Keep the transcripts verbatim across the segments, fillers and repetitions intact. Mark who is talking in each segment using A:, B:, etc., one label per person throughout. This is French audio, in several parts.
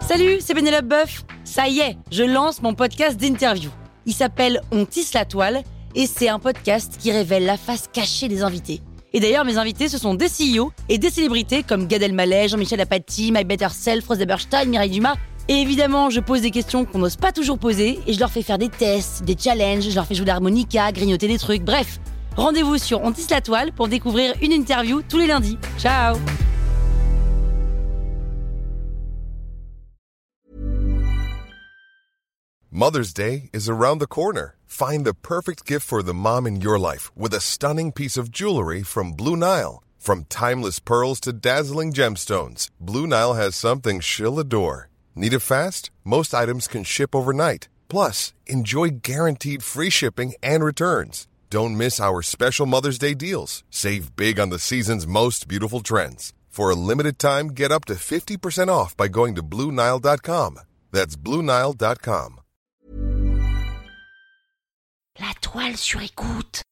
A: Salut, c'est Pénélope Boeuf. Ça y est, je lance mon podcast d'interview. Il s'appelle On tisse la toile et c'est un podcast qui révèle la face cachée des invités. Et d'ailleurs, mes invités, ce sont des C E O et des célébrités comme Gad Elmaleh, Jean-Michel Apathy, My Better Self, Rose Eberstein, Mireille Dumas. Et évidemment, je pose des questions qu'on n'ose pas toujours poser et je leur fais faire des tests, des challenges, je leur fais jouer l'harmonica, grignoter des trucs, bref. Rendez-vous sur On tisse la toile pour découvrir une interview tous les lundis. Ciao!
B: Mother's Day is around the corner. Find the perfect gift for the mom in your life with a stunning piece of jewelry from Blue Nile. From timeless pearls to dazzling gemstones, Blue Nile has something she'll adore. Need it fast? Most items can ship overnight. Plus, enjoy guaranteed free shipping and returns. Don't miss our special Mother's Day deals. Save big on the season's most beautiful trends. For a limited time, get up to fifty percent off by going to Blue Nile dot com. That's Blue Nile dot com.
A: La toile sur écoute.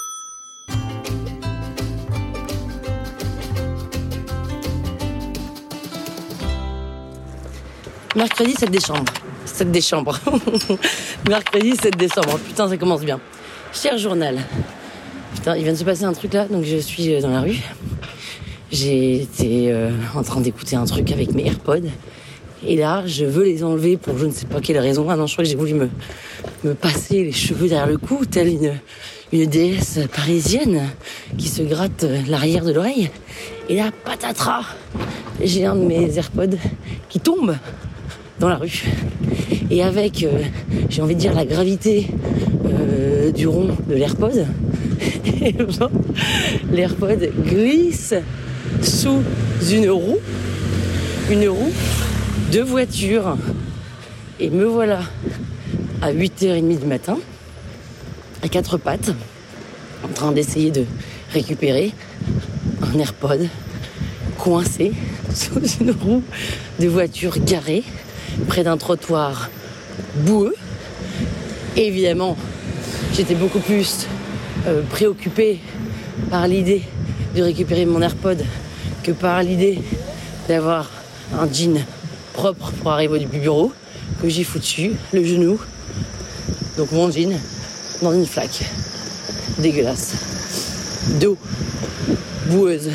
A: Mercredi sept décembre. sept décembre. Mercredi sept décembre. Putain, ça commence bien. Cher journal. Putain, il vient de se passer un truc là, donc je suis dans la rue. J'ai été euh, en train d'écouter un truc avec mes AirPods. Et là, je veux les enlever pour je ne sais pas quelle raison. Ah non, je crois que j'ai voulu me, me passer les cheveux derrière le cou, telle une, une déesse parisienne qui se gratte l'arrière de l'oreille. Et là, patatras, j'ai un de mes AirPods qui tombe dans la rue. Et avec, euh, j'ai envie de dire, la gravité euh, du rond de l'AirPod, l'AirPod glisse sous une roue, une roue de voiture. Et me voilà à huit heures trente du matin, à quatre pattes, en train d'essayer de récupérer un AirPod coincé sous une roue de voiture garée près d'un trottoir boueux. Et évidemment, j'étais beaucoup plus euh, préoccupée par l'idée de récupérer mon AirPod que par l'idée d'avoir un jean propre pour arriver du bureau, que j'ai foutu le genou, donc mon jean, dans une flaque dégueulasse d'eau boueuse.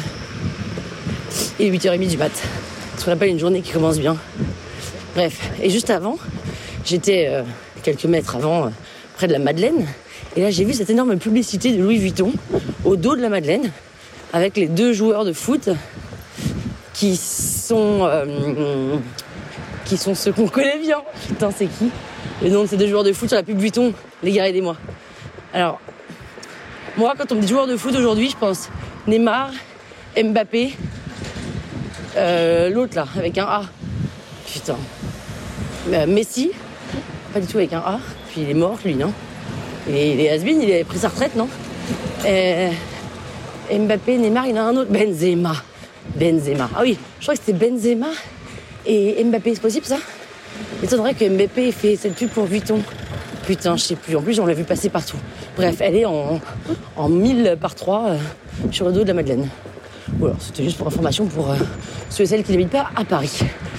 A: Et huit heures trente du mat, ce qu'on appelle une journée qui commence bien. Bref, et juste avant, j'étais euh, quelques mètres avant, euh, près de la Madeleine, et là j'ai vu cette énorme publicité de Louis Vuitton au dos de la Madeleine, avec les deux joueurs de foot qui sont euh, qui sont ceux qu'on connaît bien. Putain, c'est qui? Le nom de ces deux joueurs de foot sur la pub Vuitton, les gars, aidez-moi. Alors, moi, quand on me dit joueur de foot aujourd'hui, je pense Neymar, Mbappé, euh, l'autre là, avec un A. Putain. Euh, Messi, pas du tout avec un A. Puis il est mort, lui, non? Et il est has-been, il a pris sa retraite, non? euh, Mbappé, Neymar, il y en a un autre. Benzema. Benzema. Ah oui, je crois que c'était Benzema et Mbappé, c'est possible ça? Il m'étonnerait que Mbappé ait fait cette pub pour Vuitton. Putain, je sais plus. En plus, on l'a vu passer partout. Bref, elle est en, en mille par trois euh, sur le dos de la Madeleine. Voilà, c'était juste pour information pour euh, ceux et celles qui n'habitent pas à Paris.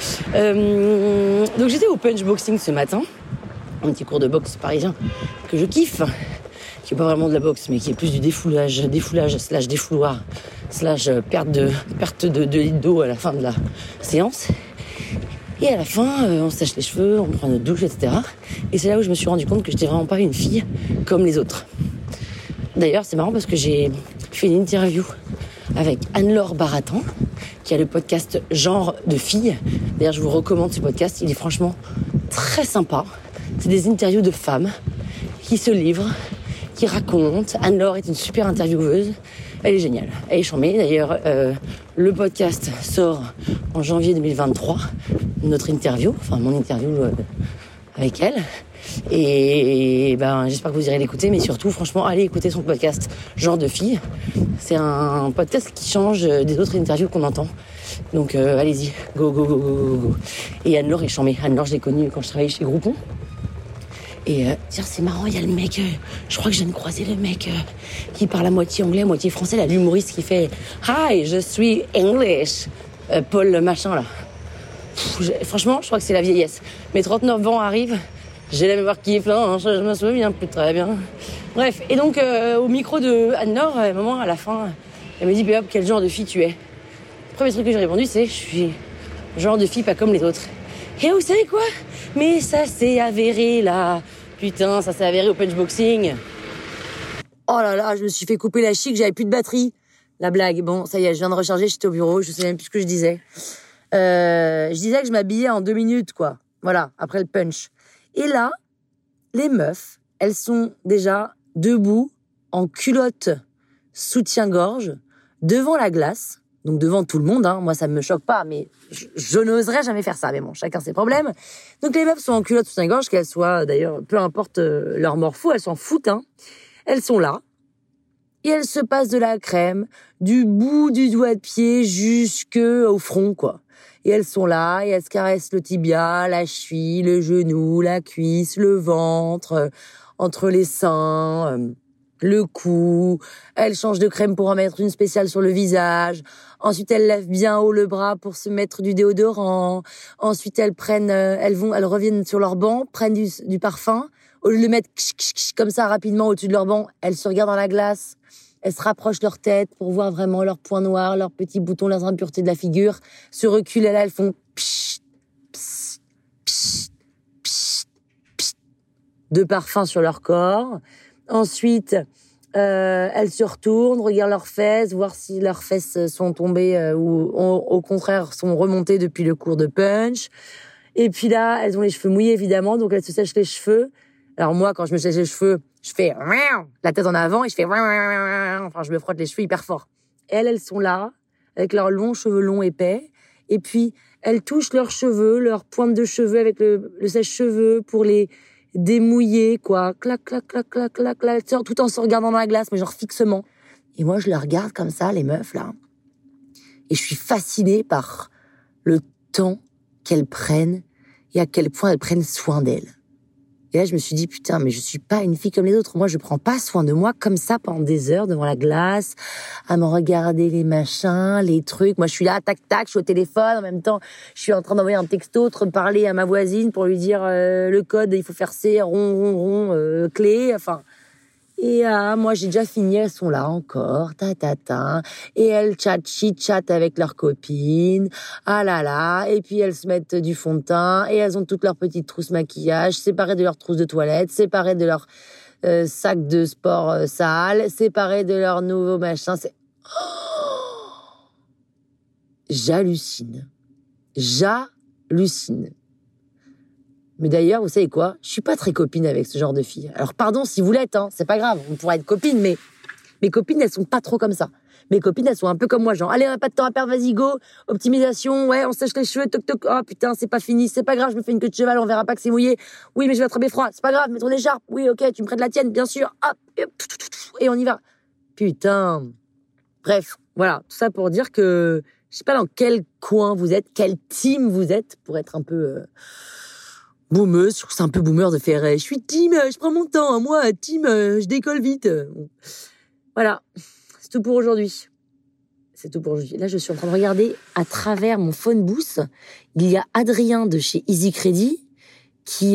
A: Euh, donc j'étais au punch boxing ce matin, un petit cours de boxe parisien que je kiffe, qui n'est pas vraiment de la boxe, mais qui est plus du défoulage, défoulage slash défouloir, slash perte de perte de, de litre d'eau à la fin de la séance. Et à la fin, euh, on se sèche les cheveux, on prend notre douche, et cetera. Et c'est là où je me suis rendu compte que j'étais vraiment pas une fille comme les autres. D'ailleurs, c'est marrant parce que j'ai fait une interview avec Anne-Laure Baratan, qui a le podcast Genre de filles. D'ailleurs, je vous recommande ce podcast, il est franchement très sympa. C'est des interviews de femmes qui se livrent, qui racontent. Anne-Laure est une super intervieweuse. Elle est géniale, elle est charmée. D'ailleurs, euh, le podcast sort en janvier deux mille vingt-trois. Notre interview, enfin mon interview euh, avec elle. Et ben, j'espère que vous irez l'écouter, mais surtout, franchement, allez écouter son podcast Genre de filles. C'est un podcast qui change des autres interviews qu'on entend. Donc, euh, allez-y, go, go, go, go, go, go. Et Anne-Laure est charmée. Anne-Laure, je l'ai connue quand je travaillais chez Groupon. Et euh, tiens, c'est marrant, il y a le mec, euh, je crois que je viens de croiser le mec euh, qui parle à moitié anglais, à moitié français, là, l'humoriste qui fait « Hi, je suis English », euh, Paul machin, là. pff, franchement, je crois que c'est la vieillesse. Mes trente-neuf ans arrivent, j'ai la mémoire qui est pleine, hein, je, je me souviens plus très bien. Bref, et donc euh, au micro de Anne-Laure, à un moment, à la fin, elle me dit, Pénélope, quel genre de fille tu es? Le premier truc que j'ai répondu, c'est, je suis genre de fille pas comme les autres. Et vous savez quoi? Mais ça s'est avéré, là. Putain, ça s'est avéré au punchboxing. Oh là là, je me suis fait couper la chic, j'avais plus de batterie. La blague. Bon, ça y est, je viens de recharger, j'étais au bureau, je sais même plus ce que je disais. Euh, je disais que je m'habillais en deux minutes, quoi. Voilà, après le punch. Et là, les meufs, elles sont déjà debout, en culotte soutien-gorge, devant la glace. Donc devant tout le monde, hein. Moi ça me choque pas, mais je, je n'oserais jamais faire ça. Mais bon, chacun ses problèmes. Donc les meufs sont en culotte soutien-gorge, qu'elles soient d'ailleurs, peu importe euh, leur morpho, elles s'en foutent, hein. Elles sont là, et elles se passent de la crème, du bout du doigt de pied jusqu'au front, quoi. Et elles sont là, et elles se caressent le tibia, la cheville, le genou, la cuisse, le ventre, euh, entre les seins... Euh, le cou, elles changent de crème pour en mettre une spéciale sur le visage. Ensuite, elles lèvent bien haut le bras pour se mettre du déodorant. Ensuite, elles prennent, euh, elles vont, elles reviennent sur leur banc, prennent du, du parfum. Au lieu de le mettre comme ça rapidement au-dessus de leur banc, elles se regardent dans la glace. Elles se rapprochent leur tête pour voir vraiment leurs points noirs, leurs petits boutons, leurs impuretés de la figure. Se reculent, là, elles font psh, psh, psh, psh, psh, de parfum sur leur corps. Ensuite, euh, elles se retournent, regardent leurs fesses, voir si leurs fesses sont tombées euh, ou ont, au contraire sont remontées depuis le cours de punch. Et puis là, elles ont les cheveux mouillés évidemment, donc elles se sèchent les cheveux. Alors moi, quand je me sèche les cheveux, je fais la tête en avant et je fais enfin je me frotte les cheveux hyper fort. Et elles, elles sont là avec leurs longs cheveux longs épais. Et puis elles touchent leurs cheveux, leurs pointes de cheveux avec le, le sèche-cheveux pour les démouillé, quoi, clac, clac, clac, clac, clac, clac, tout en se regardant dans la glace, mais genre fixement. Et moi, je les regarde comme ça, les meufs, là. Et je suis fascinée par le temps qu'elles prennent et à quel point elles prennent soin d'elles. Et là, je me suis dit, putain, mais je suis pas une fille comme les autres. Moi, je prends pas soin de moi comme ça pendant des heures devant la glace, à me regarder les machins, les trucs. Moi, je suis là, tac, tac, je suis au téléphone. En même temps, je suis en train d'envoyer un texto, de parler à ma voisine pour lui dire euh, le code, il faut faire C, rond, rond, rond, euh, clé, enfin... Et ah, moi, j'ai déjà fini, elles sont là encore, ta, ta, ta. Et elles chat, chit-chat avec leurs copines. Ah là là. Et puis, elles se mettent du fond de teint. Et elles ont toutes leurs petites trousses maquillage, séparées de leurs trousses de toilette, séparées de leurs euh, sacs de sport euh, sales, séparées de leurs nouveaux machins. C'est... Oh, j'hallucine. J'hallucine. Mais d'ailleurs, vous savez quoi? Je suis pas très copine avec ce genre de filles. Alors pardon si vous l'êtes, hein, c'est pas grave, on pourra être copine, mais mes copines, elles sont pas trop comme ça. Mes copines, elles sont un peu comme moi, genre, allez, on n'a pas de temps à perdre, vas-y, go, optimisation, ouais, on sèche les cheveux, toc toc, oh putain, c'est pas fini, c'est pas grave, je me fais une queue de cheval, on verra pas que c'est mouillé. Oui, mais je vais attraper froid, c'est pas grave, mets ton écharpe, oui, ok, tu me prêtes la tienne, bien sûr, hop, et, et on y va. Putain. Bref, voilà, tout ça pour dire que je sais pas dans quel coin vous êtes, quel team vous êtes, pour être un peu... Euh... boomeuse, je trouve que c'est un peu boomer de faire je suis team, je prends mon temps, moi team, je décolle vite. Voilà, c'est tout pour aujourd'hui. C'est tout pour aujourd'hui. Là, je suis en train de regarder à travers mon phone booth. Il y a Adrien de chez Easy Credit qui,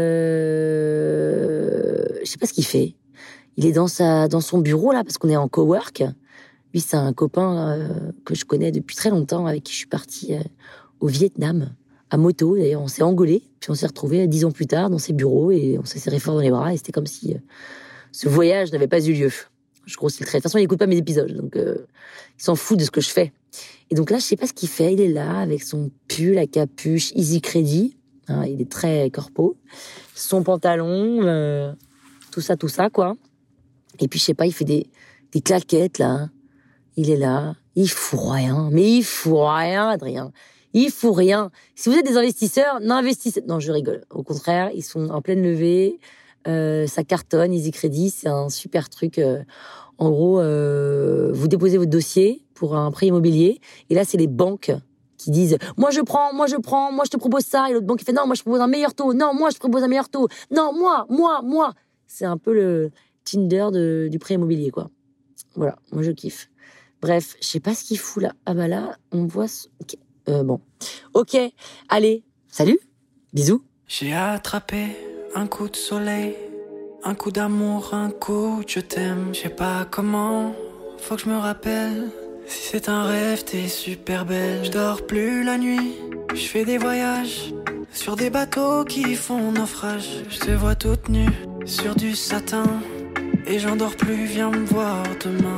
A: euh... je sais pas ce qu'il fait. Il est dans sa, dans son bureau là parce qu'on est en cowork. Lui, c'est un copain euh, que je connais depuis très longtemps, avec qui je suis partie euh, au Vietnam. À moto, d'ailleurs, on s'est engueulés, puis on s'est retrouvés dix ans plus tard dans ses bureaux et on s'est serré fort dans les bras et c'était comme si euh, ce voyage n'avait pas eu lieu. Je grossis le trait. De toute façon, il n'écoute pas mes épisodes, donc euh, il s'en fout de ce que je fais. Et donc là, je sais pas ce qu'il fait. Il est là avec son pull à capuche Easy Credit. Hein, il est très corpo. Son pantalon, euh, tout ça, tout ça, quoi. Et puis, je sais pas, il fait des, des claquettes, là. Il est là. Il fout rien. Mais il fout rien, Adrien. Il faut rien. Si vous êtes des investisseurs, n'investissez... Non, je rigole. Au contraire, ils sont en pleine levée. Euh, ça cartonne, Easy Credit, c'est un super truc. Euh, en gros, euh, vous déposez votre dossier pour un prêt immobilier. Et là, c'est les banques qui disent « Moi, je prends, moi, je prends, moi, je te propose ça. » Et l'autre banque qui fait « Non, moi, je propose un meilleur taux. Non, moi, je te propose un meilleur taux. Non, moi, moi, moi. » C'est un peu le Tinder de, du prêt immobilier, quoi. Voilà, moi, je kiffe. Bref, je sais pas ce qu'il fout là. Ah bah là, on voit... Euh, bon. Ok, allez, salut, bisous.
C: J'ai attrapé un coup de soleil, un coup d'amour, un coup de je t'aime. Je sais pas comment, faut que je me rappelle. Si c'est un rêve, t'es super belle. Je dors plus la nuit, je fais des voyages sur des bateaux qui font naufrage. Je te vois toute nue sur du satin et j'en dors plus, viens me voir demain.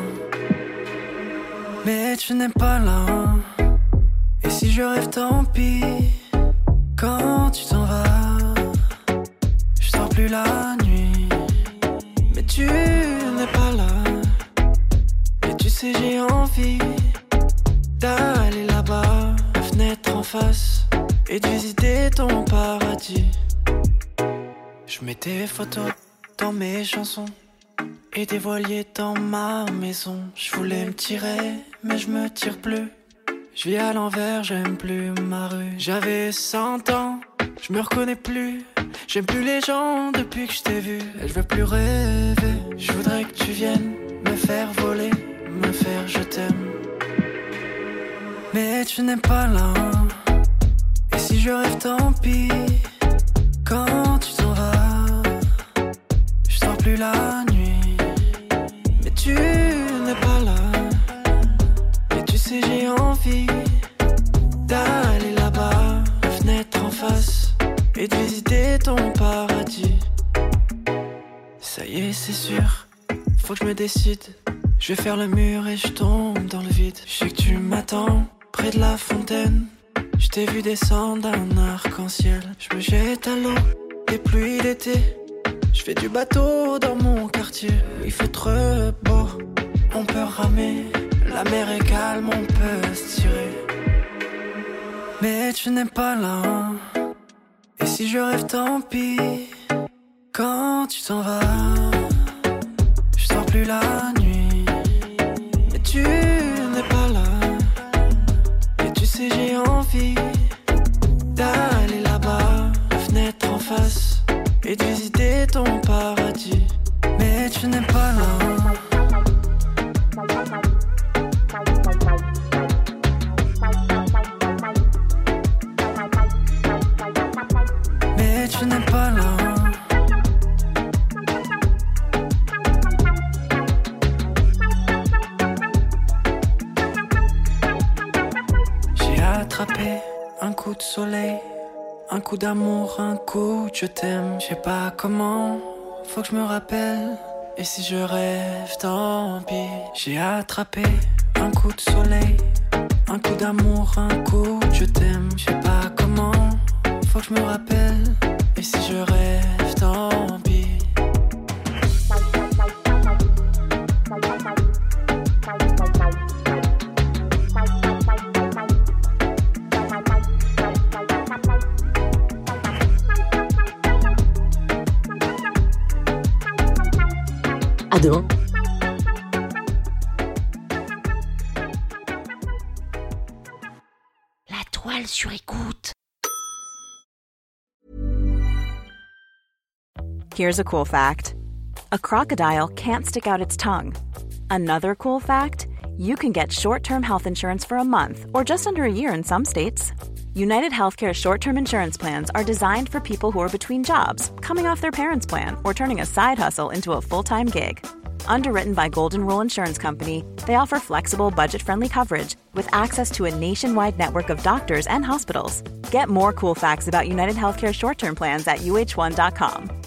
C: Mais tu n'es pas là, et si je rêve tant pis. Quand tu t'en vas, je sors plus la nuit. Mais tu n'es pas là, et tu sais j'ai envie d'aller là-bas, la fenêtre en face, et de visiter ton paradis. Je mets tes photos dans mes chansons et des voiliers dans ma maison. Je voulais me tirer, mais je me tire plus. Je vis à l'envers, j'aime plus ma rue. J'avais cent ans, je me reconnais plus. J'aime plus les gens depuis que je t'ai vu. Et je veux plus rêver, je voudrais que tu viennes me faire voler, me faire je t'aime. Mais tu n'es pas là, et si je rêve tant pis. Quand tu t'en vas, je sors plus la nuit. Mais tu n'es pas là, et tu sais j'ai envie d'aller là-bas, la fenêtre en face, et de visiter ton paradis. Ça y est c'est sûr, faut que je me décide. Je vais faire le mur et je tombe dans le vide. Je sais que tu m'attends près de la fontaine. Je t'ai vu descendre d'un arc-en-ciel. Je me jette à l'eau, des pluies d'été. Je fais du bateau dans mon quartier. Il fait trop beau, on peut ramer. La mer est calme, on peut se tirer. Mais tu n'es pas là, et si je rêve tant pis. Quand tu t'en vas, je sors plus la nuit. Et tu n'es pas là, et tu sais j'ai envie d'aller là-bas, la fenêtre en face, et de visiter ton paradis. Mais tu n'es pas là. Mais tu n'es pas là. J'ai attrapé un coup de soleil, un coup d'amour, un coup de je t'aime. Je sais pas comment, faut que je me rappelle. Et si je rêve, tant pis. J'ai attrapé un coup de soleil, un coup d'amour, un coup de je t'aime. Je sais pas comment, faut que je me rappelle. Et si je rêve, tant pis.
A: À demain. La toile sur écoute.
D: Here's a cool fact. A crocodile can't stick out its tongue. Another cool fact, you can get short-term health insurance for a month or just under a year in some states. United Healthcare short-term insurance plans are designed for people who are between jobs, coming off their parents' plan, or turning a side hustle into a full-time gig. Underwritten by Golden Rule Insurance Company, they offer flexible, budget-friendly coverage with access to a nationwide network of doctors and hospitals. Get more cool facts about United Healthcare short-term plans at U H one dot com.